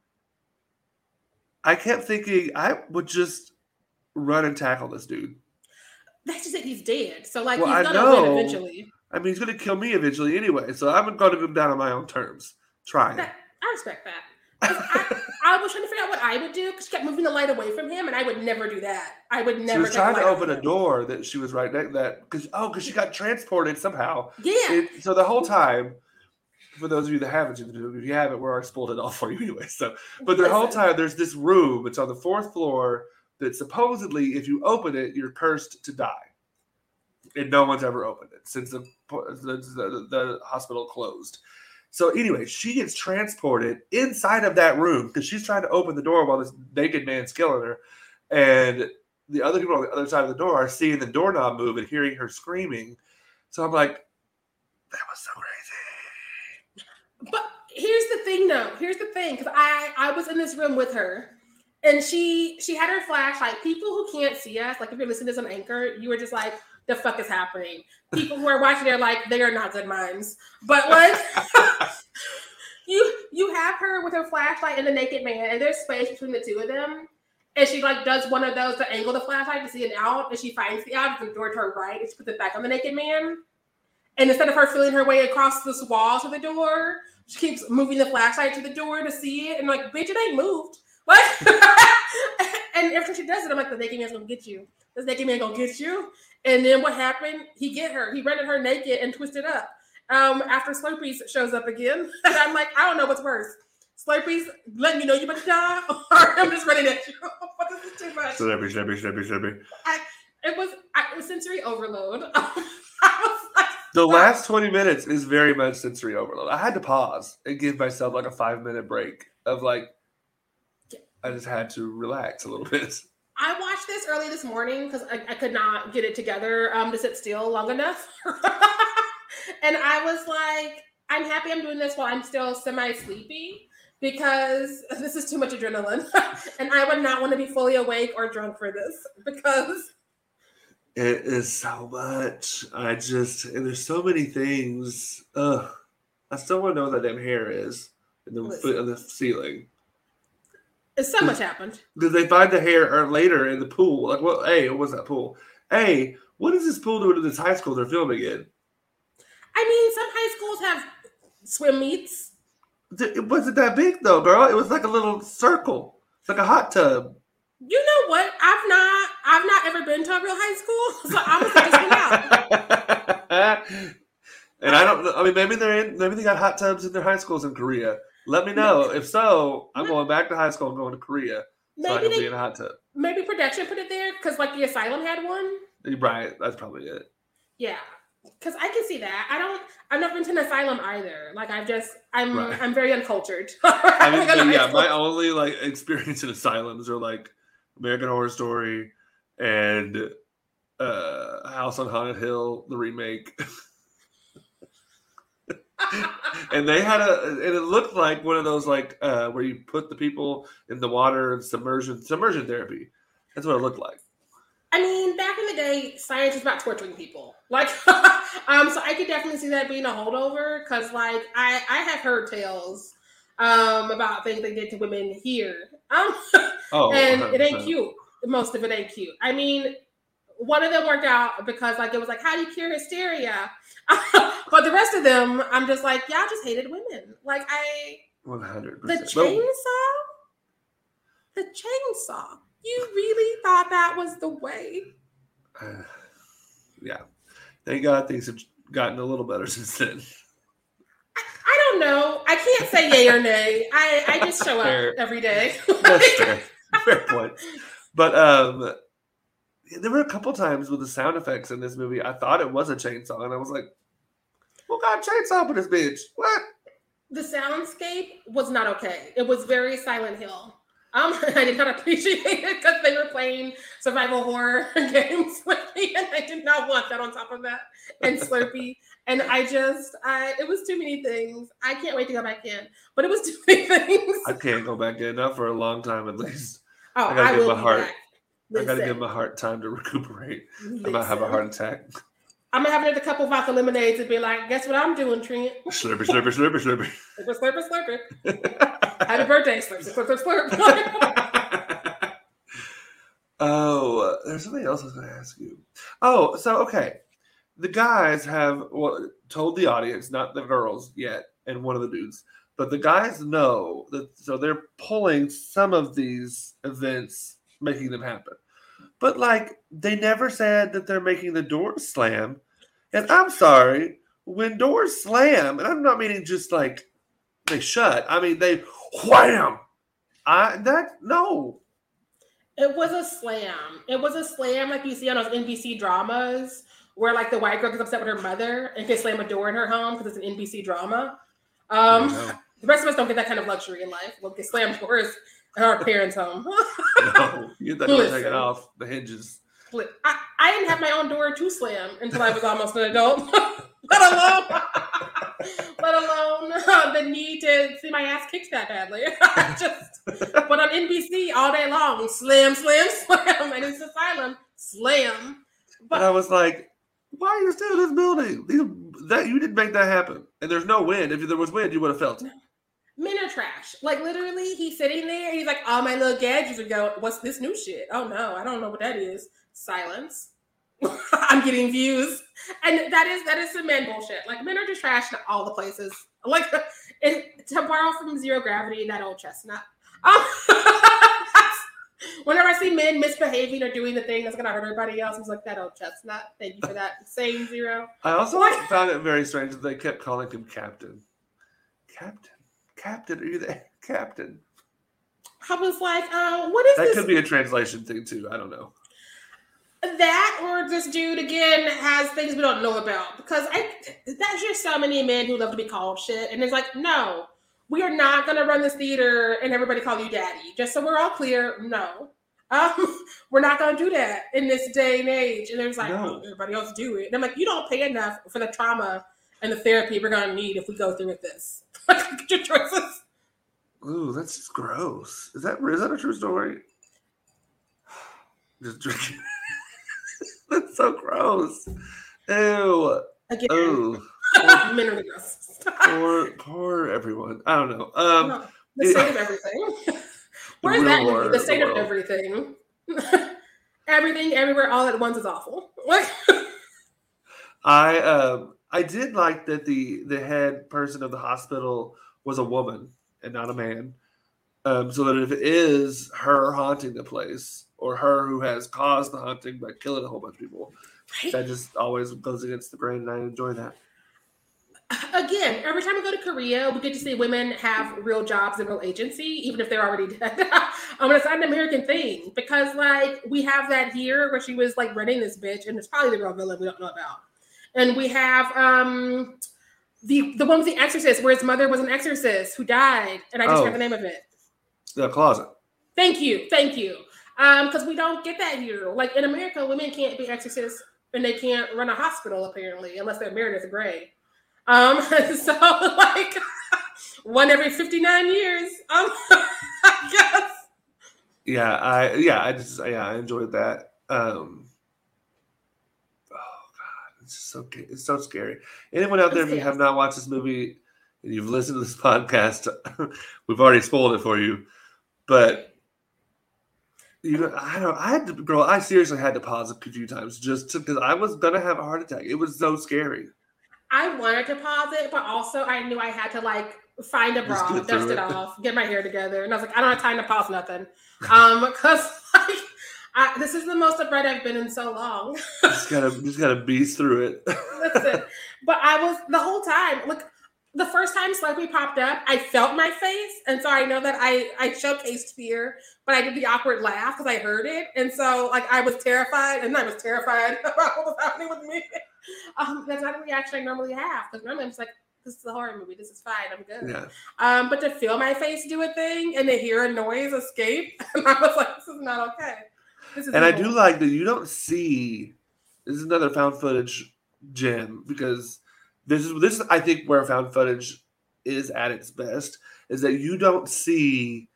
I kept thinking I would just run and tackle this dude. That's just it. He's dead. So like he's gonna win eventually. I mean, he's gonna kill me eventually anyway. So I'm gonna go down on my own terms. Trying. I respect that. I was trying to figure out what I would do because she kept moving the light away from him, and I would never do that. I would never. She was trying to open a door that she was right next because she got transported somehow. Yeah. So the whole time. For those of you that haven't seen the movie, if you haven't, we're already spoiled it all for you anyway. So, but the whole time there's this room. It's on the 4th floor that supposedly, if you open it, you're cursed to die. And no one's ever opened it since the hospital closed. So anyway, she gets transported inside of that room because she's trying to open the door while this naked man's killing her, and the other people on the other side of the door are seeing the doorknob move and hearing her screaming. So I'm like, that was so crazy. But here's the thing, though. Here's the thing, because I was in this room with her, and she had her flashlight. People who can't see us, like if you're listening to this on Anchor, you were just like, the fuck is happening? People who are watching, they're like, they are not good minds. But like, you have her with her flashlight and the naked man, and there's space between the two of them. And she like does one of those to angle the flashlight to see it out, and she finds the out, the door to her right, and she puts it back on the naked man. And instead of her feeling her way across this wall to the door, she keeps moving the flashlight to the door to see it. And like, bitch, it ain't moved. What? And after she does it, I'm like, the naked man's gonna get you. This naked man gonna get you. And then what happened? He get her. He rendered her naked and twisted up. After Slurpees shows up again. And I'm like, I don't know what's worse. Slurpees letting you know you about to die, or I'm just running at you. But this is too much. Slurpee. It was sensory overload. I was like, the last 20 minutes is very much sensory overload. I had to pause and give myself like a 5-minute break of like, I just had to relax a little bit. I watched this early this morning because I could not get it together to sit still long enough. And I was like, I'm happy I'm doing this while I'm still semi-sleepy because this is too much adrenaline. And I would not want to be fully awake or drunk for this because it is so much. And there's so many things. Ugh. I still want to know what that damn hair is in the ceiling. So much happened. Did they find the hair later in the pool? Like, what? Hey, what was that pool? Hey, what is this pool doing in this high school they're filming in? I mean, some high schools have swim meets. It wasn't that big though, girl. It was like a little circle. It's like a hot tub. You know what? I've not ever been to a real high school, so I'm just been out. And I don't know. I mean, maybe they got hot tubs in their high schools in Korea. Let me know. If so, I'm going back to high school and going to Korea so I can be in a hot tub. Maybe production put it there because, like, the asylum had one. Right. That's probably it. Yeah. Because I can see that. I've never been to an asylum either. Like, I'm very uncultured. I mean, yeah, my only, like, experience in asylums are, like, American Horror Story and House on Haunted Hill, the remake. And they had and it looked like one of those, like, where you put the people in the water and submersion therapy. That's what it looked like. I mean, back in the day, science was about torturing people. Like, so I could definitely see that being a holdover because, like, I have heard tales about things they did to women here. And 100%. It ain't cute. Most of it ain't cute. I mean, one of them worked out because, like, it was like, how do you cure hysteria? But the rest of them, I'm just like, y'all just hated women. Like, 100%. The chainsaw. You really thought that was the way? Yeah. Thank God things have gotten a little better since then. I don't know. I can't say yay or nay. I just show up every day. That's fair. Fair point. But there were a couple times with the sound effects in this movie, I thought it was a chainsaw, and I was like, "Well, God, chainsaw with this bitch." What? The soundscape was not okay. It was very Silent Hill. I did not appreciate it because they were playing survival horror games with me, and I did not want that on top of that. And Slurpee, and it was too many things. I can't wait to go back in, but it was too many things. I can't go back in, not for a long time at least. Oh, I gotta give my heart. I gotta give my heart time to recuperate. I might have a heart attack. I'm gonna have another couple vodka lemonades and be like, guess what I'm doing, Trent? Slurpee, slurpee, slurpee, slurpee. Slurpee, slurpee, slurpee. Happy birthday, slurpee, slurpee, slurpee. Oh, there's something else I was going to ask you. Oh, so, okay. The guys have told the audience, not the girls yet, and one of the dudes, but the guys know that, so they're pulling some of these events, making them happen. But, like, they never said that they're making the doors slam. And I'm sorry, when doors slam, and I'm not meaning just, like, they shut. I mean, they wham! No. It was a slam. It was a slam like you see on those NBC dramas where, like, the white girl gets upset with her mother and can slam a door in her home because it's an NBC drama. The rest of us don't get that kind of luxury in life. We'll get slammed doors in our parents' home. No, you get that door taken off the hinges. I didn't have my own door to slam until I was almost an adult. let alone the need to see my ass kicked that badly. But on NBC all day long, slam, slam, slam, and it's asylum, slam. But I was like, why are you still in this building? You didn't make that happen. And there's no wind. If there was wind, you would have felt it. Men are trash. Like, literally, he's sitting there, he's like, all my little gadgets are going, what's this new shit? Oh no, I don't know what that is. Silence. I'm getting views. And that is some men bullshit. Like, men are just trash in all the places. Like, to borrow from Zero Gravity, that old chestnut. Whenever I see men misbehaving or doing the thing that's going to hurt everybody else, I was like, that old chestnut. Thank you for that. Same Zero. I also found it very strange that they kept calling him Captain. Captain, are you there? Captain. I was like, what is that this? That could be a translation thing, too. I don't know. That or this dude again has things we don't know about because that's just so many men who love to be called shit, and it's like, no, we are not going to run this theater and everybody call you daddy. Just so we're all clear, no. We're not going to do that in this day and age. And there's like, No. everybody else do it. And I'm like, you don't pay enough for the trauma and the therapy we're going to need if we go through with this. Get your choices. Ooh, that's just gross. Is that a true story? Just drinking. That's so gross. Ew. Again, oh, men are the gross. poor everyone. I don't know. No, the state of everything. Where's that movie? The state of everything. Everything, everywhere, all at once is awful. I did like that the head person of the hospital was a woman and not a man. So that if it is her haunting the place or her who has caused the haunting by killing a whole bunch of people, right? That just always goes against the grain, and I enjoy that. Again, every time we go to Korea, we get to see women have real jobs and real agency, even if they're already dead. It's not an American thing because, like, we have that here where she was like running this bitch, and it's probably the real villain we don't know about. And we have the one with the exorcist, where his mother was an exorcist who died, and I just forgot the name of it. The Closet. Thank you. Because we don't get that here. Like in America, women can't be exorcists, and they can't run a hospital apparently unless they're married as a gray. So like one every 59 years. I guess. I enjoyed that. Oh God, it's so scary. Anyone out there, if you have not watched this movie and you've listened to this podcast, we've already spoiled it for you. But I seriously had to pause a few times just because I was gonna have a heart attack. It was so scary. I wanted to pause it, but also I knew I had to like find a bra, dust it off, get my hair together, and I was like, I don't have time to pause nothing, because like this is the most upright I've been in so long. just gotta beast through it. Listen, but I was the whole time like. The first time Slurpee popped up, I felt my face. And so I know that I showcased fear, but I did the awkward laugh because I heard it. And so like I was terrified, and I was terrified about what was happening with me. That's not a reaction I normally have because normally I'm just like, this is a horror movie. This is fine. I'm good. Yeah. But to feel my face do a thing and to hear a noise escape, and I was like, this is not okay. I do like that you don't see, this is another found footage gem because this is I think where found footage is at its best, is that you don't see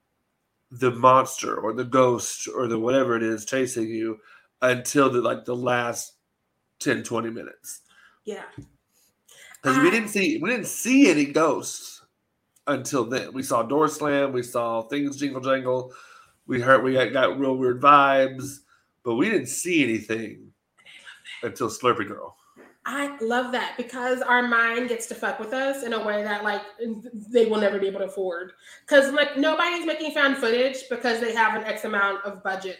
the monster or the ghost or the whatever it is chasing you until the last 10, 20 minutes. Yeah. Because we didn't see any ghosts until then. We saw doors slam, we saw things jingle jangle, we got real weird vibes, but we didn't see anything until Slurpee Girl. I love that because our mind gets to fuck with us in a way that like they will never be able to afford. Because like nobody's making found footage because they have an X amount of budget.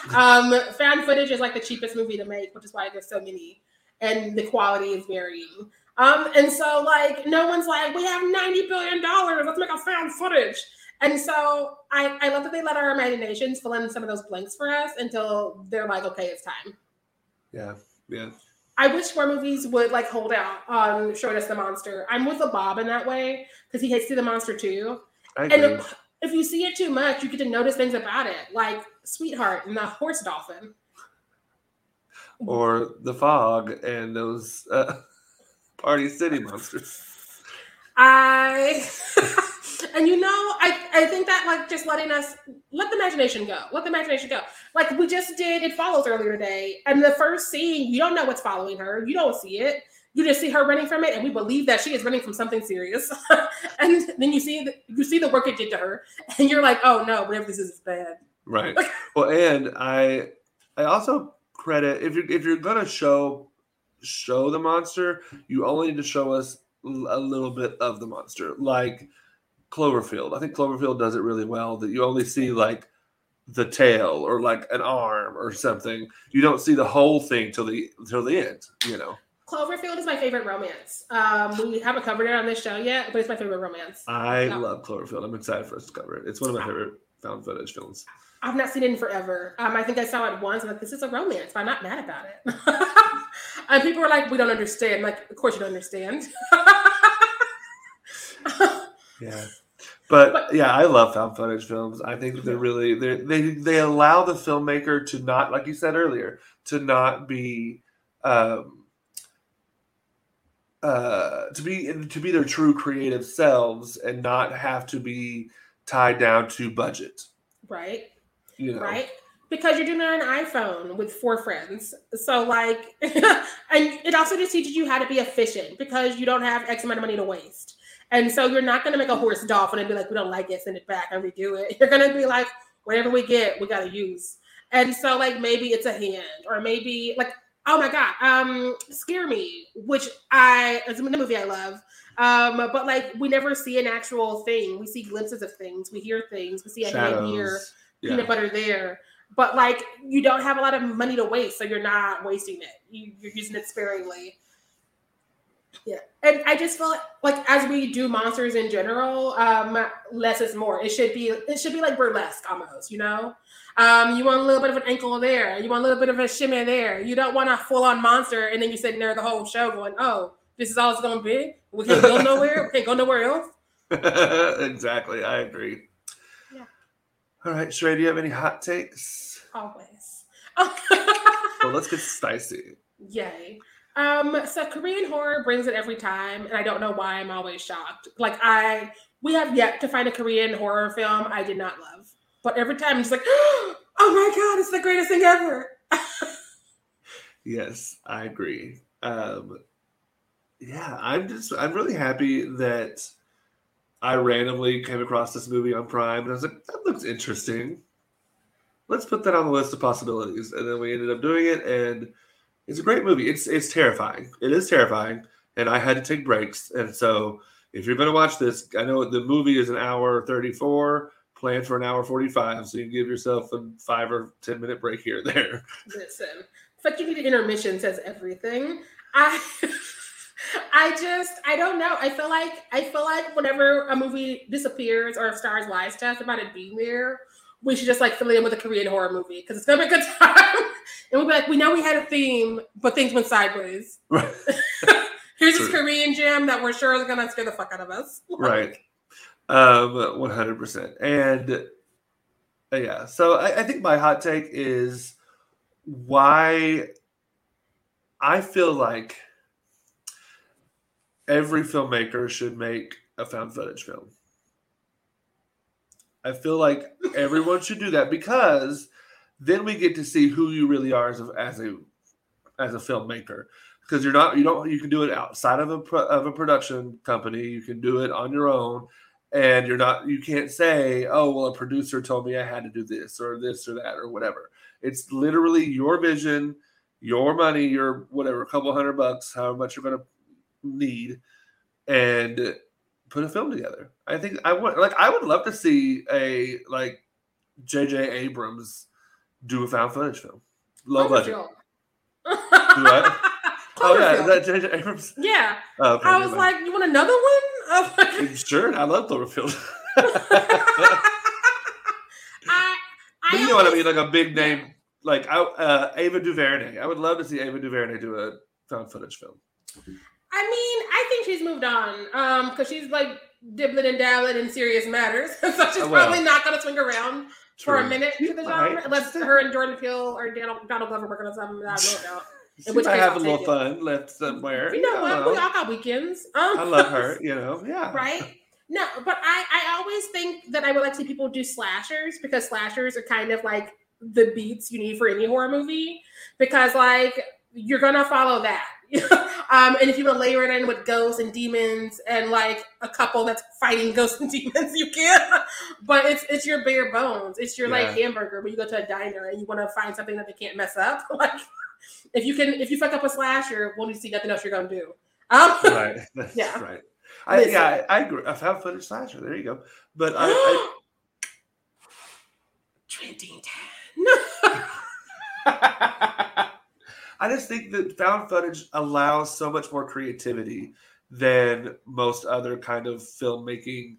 Found footage is like the cheapest movie to make, which is why there's so many, and the quality is varying. And so like no one's like, we have $90 billion, let's make a found footage. And so I love that they let our imaginations fill in some of those blanks for us until they're like, okay, it's time. Yeah. I wish more movies would like hold out on showing us the monster. I'm with Bob in that way because he hates to see the monster too. And if you see it too much, you get to notice things about it, like Sweetheart and the horse dolphin, or the fog and those Party City monsters. And I think that like just let the imagination go. Like we just did It Follows earlier today. And the first scene, you don't know what's following her. You don't see it. You just see her running from it. And we believe that she is running from something serious. And then you see the work it did to her. And you're like, oh no, whatever this is bad. Right. Well, and I also credit, if you're going to show the monster, you only need to show us a little bit of the monster. Like Cloverfield. I think Cloverfield does it really well, that you only see like the tail or like an arm or something. You don't see the whole thing till the end, Cloverfield is my favorite romance. We haven't covered it on this show yet, but it's my favorite romance. I love Cloverfield. I'm excited for us to cover it. It's one of my favorite found footage films. I've not seen it in forever. I think I saw it once. I'm like, this is a romance, but I'm not mad about it. And people were like, we don't understand. I'm like, of course you don't understand. Yeah. But yeah, I love found footage films. I think that they're really they allow the filmmaker to not, like you said earlier, to not be to be their true creative selves and not have to be tied down to budget. Right. You know. Right. Because you're doing it on an iPhone with 4 friends. So like, and it also just teaches you how to be efficient because you don't have X amount of money to waste. And so you're not going to make a horse dolphin and be like, we don't like it, send it back and redo it. You're going to be like, whatever we get, we got to use. And so like, maybe it's a hand or maybe like, oh my God, Scare Me, which it's a movie I love. But like, we never see an actual thing. We see glimpses of things. We hear things. We see a hand here, peanut butter there. But like, you don't have a lot of money to waste, so you're not wasting it. You're using it sparingly. Yeah, and I just feel like as we do monsters in general, less is more. It should be like burlesque almost, you know. You want a little bit of an ankle there. You want a little bit of a shimmy there. You don't want a full on monster, and then you're sitting there the whole show going, "Oh, this is all it's going to be. We can't go nowhere. We can't go nowhere else." Exactly, I agree. Yeah. All right, Sheree, do you have any hot takes? Always. Well, let's get spicy. Yay. So Korean horror brings it every time, and I don't know why I'm always shocked. Like we have yet to find a Korean horror film I did not love. But every time I'm just like, oh my God, it's the greatest thing ever. Yes, I agree. Yeah, I'm really happy that I randomly came across this movie on Prime, and I was like, that looks interesting. Let's put that on the list of possibilities. And then we ended up doing it, and it's a great movie. It's terrifying. It is terrifying, and I had to take breaks. And so if you're going to watch this, I know the movie is an hour 34, planned for an hour 45, so you can give yourself a 5 or 10 minute break here or there. Listen, the fact you need an intermission says everything. I don't know. I feel like whenever a movie disappears or stars lies to us about it being there, we should just like fill it in with a Korean horror movie because it's gonna be a good time. And we'll be like, we know we had a theme, but things went sideways. Right. Here's this Korean gem that we're sure is gonna scare the fuck out of us. Right. 100%. And yeah, so I think my hot take is why I feel like every filmmaker should make a found footage film. I feel like everyone should do that because then we get to see who you really are as a filmmaker. Because you can do it outside of a production company. You can do it on your own, and you can't say, oh, well, a producer told me I had to do this or that or whatever. It's literally your vision, your money, your whatever, a couple $100, however much you're going to need, and put a film together. I think I would love to see a like J.J. Abrams do a found footage film, low budget. Do what? Oh yeah, is that J.J. Abrams? Yeah. Oh, okay, I was like, you want another one? Sure, I love Cloverfield. But you know what I mean, like a big name, like Ava DuVernay. I would love to see Ava DuVernay do a found footage film. I mean, I think she's moved on because she's like dibbling and dabbling in serious matters. So she's probably not going to swing around for a minute to the genre unless her and Jordan Peele or Donald Glover working on something that I know about. She might have a little fun left somewhere. You know what? We all got weekends. I love her, yeah. Right? No, but I always think that I would like to see people do slashers because slashers are kind of like the beats you need for any horror movie because like you're going to follow that. And if you want to layer it in with ghosts and demons and like a couple that's fighting ghosts and demons, you can. But it's your bare bones. It's your like hamburger when you go to a diner and you want to find something that they can't mess up. Like if you fuck up a slasher, well, you see nothing else you're gonna do. Right. That's right. I agree. I found footage slasher. There you go. But I Trending. I just think that found footage allows so much more creativity than most other kind of filmmaking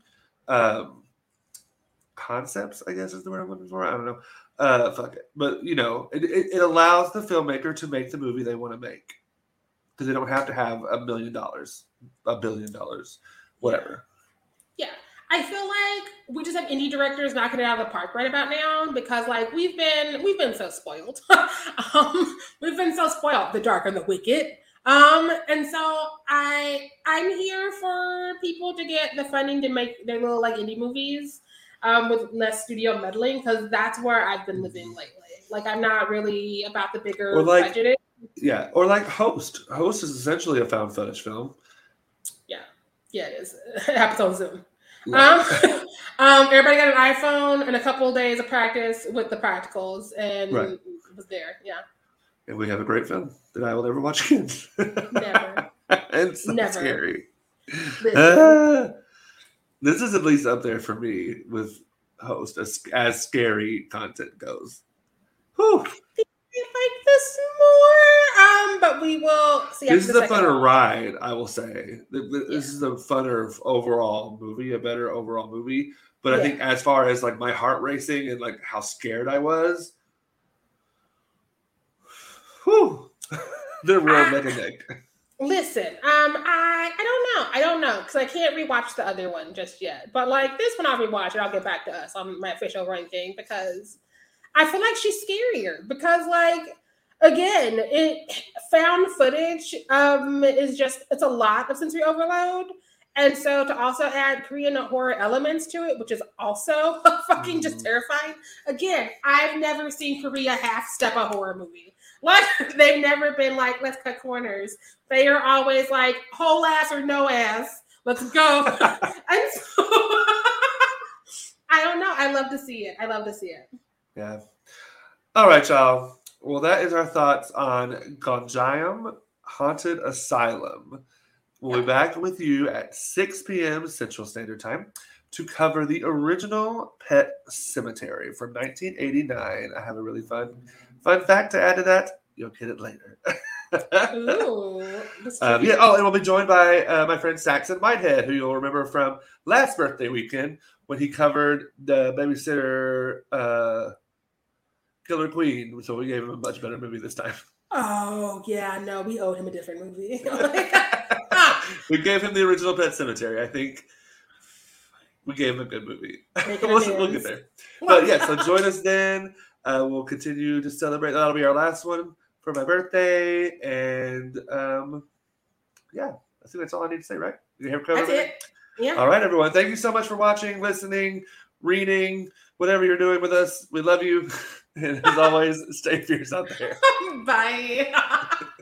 concepts, I guess is the word I'm looking for. I don't know. Fuck it. But, it allows the filmmaker to make the movie they want to make. Because they don't have to have $1 million, $1 billion, whatever. Yeah. I feel like we just have indie directors knocking it out of the park right about now because like we've been so spoiled. We've been so spoiled. The Dark and the Wicked. And so I'm here for people to get the funding to make their little like indie movies with less studio meddling because that's where I've been living lately. Like I'm not really about the bigger Or like, budgeted. yeah, or like Host. Host is essentially a found footage film. Yeah, it is. It happens on Zoom. Yeah. Everybody got an iPhone and a couple of days of practice with the practicals, and Right. it was there. Yeah, And we have a great film that I will never watch again. never. It's so Never. scary. Listen. This is at least up there for me with Host as scary content goes. Whew. I like this more, but we will see. This is a after the funner second ride, I will say. This is a funner overall movie, a better overall movie. But I Yeah. think as far as like my heart racing and like how scared I was, whew, they're real neck and neck. Listen, I don't know because I can't rewatch the other one just yet. But like this one, I'll rewatch it. I'll get back to us on my official ranking because I feel like she's scarier because like again, it found footage is just it's a lot of sensory overload. And so to also add Korean horror elements to it, which is also fucking just terrifying. Again, I've never seen Korea half step a horror movie. Like they've never been like, let's cut corners. They are always like whole ass or no ass. Let's go. And so I don't know. I love to see it. Yeah. All right, y'all. Well, that is our thoughts on Gonjiam Haunted Asylum. We'll be back with you at 6 p.m. Central Standard Time to cover the original Pet Cemetery from 1989. I have a really fun fact to add to that. You'll get it later. Ooh, Yeah. Oh, and we'll be joined by my friend Saxon Whitehead, who you'll remember from last birthday weekend when he covered the Babysitter Killer Queen. So we gave him a much better movie this time. Oh yeah, no, we owed him a different movie. We gave him the original Pet Cemetery. I think we gave him a good movie. We'll get there. But yeah, so join us then. We'll continue to celebrate. That'll be our last one for my birthday. And yeah, I think that's all I need to say, right? You have covered That's it. Yeah. All right, everyone. Thank you so much for watching, listening, reading, whatever you're doing with us. We love you. And as always, stay fierce out there. Bye.